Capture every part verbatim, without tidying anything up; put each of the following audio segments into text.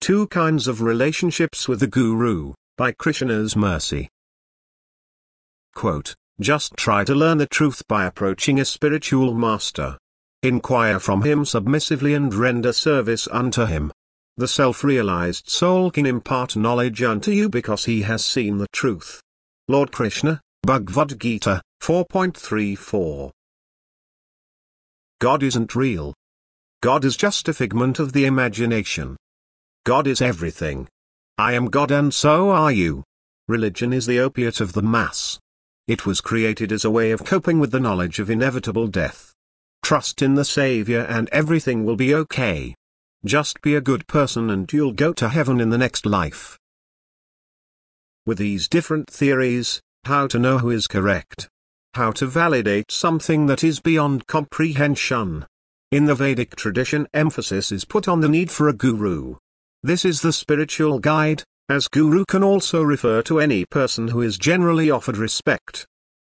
Two Kinds of Relationships with the Guru, by Krishna's Mercy. Quote, just try to learn the truth by approaching a spiritual master. Inquire from him submissively and render service unto him. The self-realized soul can impart knowledge unto you because he has seen the truth. Lord Krishna, Bhagavad Gita, four point three four. God isn't real. God is just a figment of the imagination. God is everything. I am God and so are you. Religion is the opiate of the mass. It was created as a way of coping with the knowledge of inevitable death. Trust in the Savior and everything will be okay. Just be a good person and you'll go to heaven in the next life. With these different theories, how to know who is correct? How to validate something that is beyond comprehension? In the Vedic tradition, emphasis is put on the need for a guru. This is the spiritual guide, as guru can also refer to any person who is generally offered respect.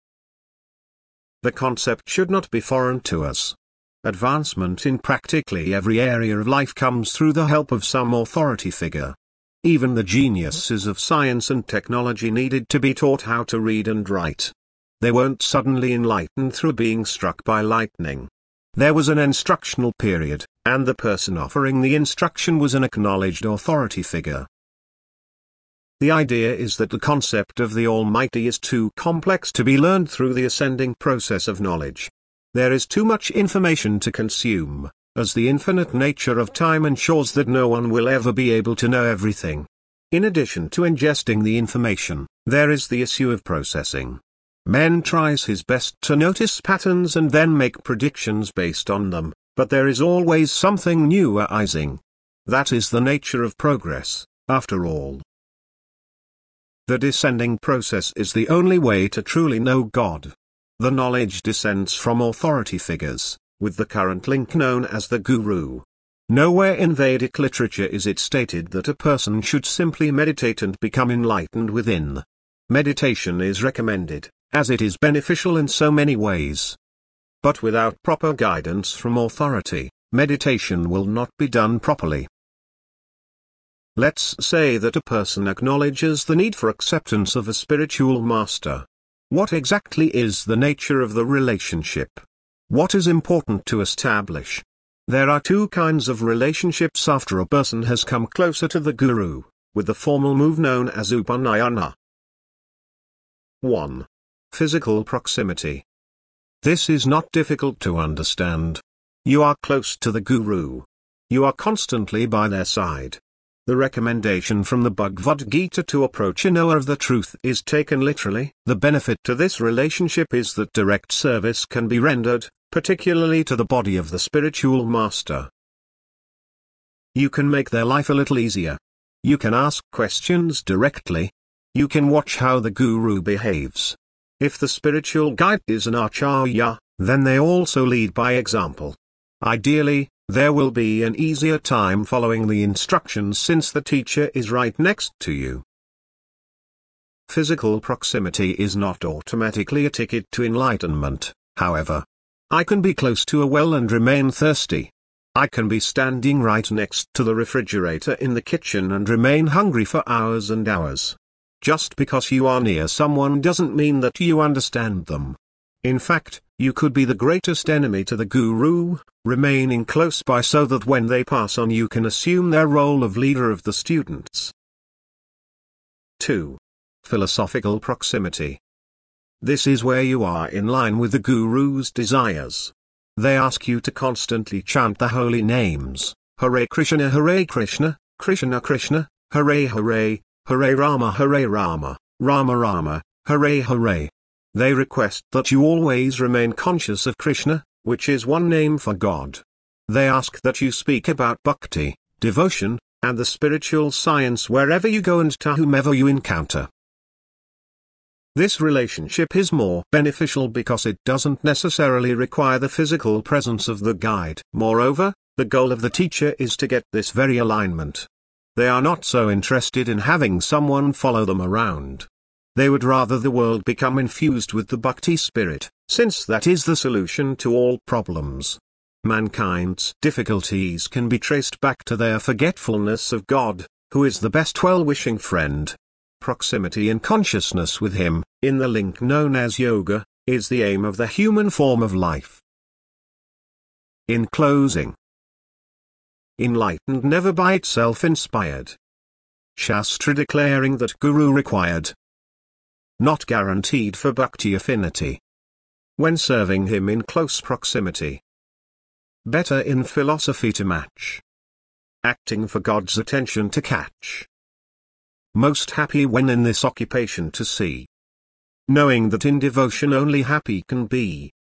The concept should not be foreign to us. Advancement in practically every area of life comes through the help of some authority figure. Even the geniuses of science and technology needed to be taught how to read and write. They weren't suddenly enlightened through being struck by lightning. There was an instructional period, and the person offering the instruction was an acknowledged authority figure. The idea is that the concept of the Almighty is too complex to be learned through the ascending process of knowledge. There is too much information to consume, as the infinite nature of time ensures that no one will ever be able to know everything. In addition to ingesting the information, there is the issue of processing. Man tries his best to notice patterns and then make predictions based on them, but there is always something new arising. That is the nature of progress, after all. The descending process is the only way to truly know God. The knowledge descends from authority figures, with the current link known as the Guru. Nowhere in Vedic literature is it stated that a person should simply meditate and become enlightened within. Meditation is recommended, as it is beneficial in so many ways. But without proper guidance from authority, meditation will not be done properly. Let's say that a person acknowledges the need for acceptance of a spiritual master. What exactly is the nature of the relationship? What is important to establish? There are two kinds of relationships after a person has come closer to the Guru, with the formal move known as Upanayana. one. Physical proximity. This is not difficult to understand. You are close to the Guru. You are constantly by their side. The recommendation from the Bhagavad Gita to approach a knower of the truth is taken literally. The benefit to this relationship is that direct service can be rendered, particularly to the body of the spiritual master. You can make their life a little easier. You can ask questions directly. You can watch how the Guru behaves. If the spiritual guide is an acharya, then they also lead by example. Ideally, there will be an easier time following the instructions since the teacher is right next to you. Physical proximity is not automatically a ticket to enlightenment, however. I can be close to a well and remain thirsty. I can be standing right next to the refrigerator in the kitchen and remain hungry for hours and hours. Just because you are near someone doesn't mean that you understand them. In fact, you could be the greatest enemy to the Guru, remaining close by so that when they pass on you can assume their role of leader of the students. two. Philosophical proximity. This is where you are in line with the Guru's desires. They ask you to constantly chant the holy names, Hare Krishna Hare Krishna, Krishna Krishna, Hare Hare, Hare Rama Hare Rama, Rama Rama, Hare Hare. They request that you always remain conscious of Krishna, which is one name for God. They ask that you speak about bhakti, devotion, and the spiritual science wherever you go and to whomever you encounter. This relationship is more beneficial because it doesn't necessarily require the physical presence of the guide. Moreover, the goal of the teacher is to get this very alignment. They are not so interested in having someone follow them around. They would rather the world become infused with the bhakti spirit, since that is the solution to all problems. Mankind's difficulties can be traced back to their forgetfulness of God, who is the best well-wishing friend. Proximity and consciousness with Him, in the link known as yoga, is the aim of the human form of life. In closing, enlightened never by itself inspired. Shastra declaring that Guru required. Not guaranteed for bhakti affinity. When serving Him in close proximity. Better in philosophy to match. Acting for God's attention to catch. Most happy when in this occupation to see. Knowing that in devotion only happy can be.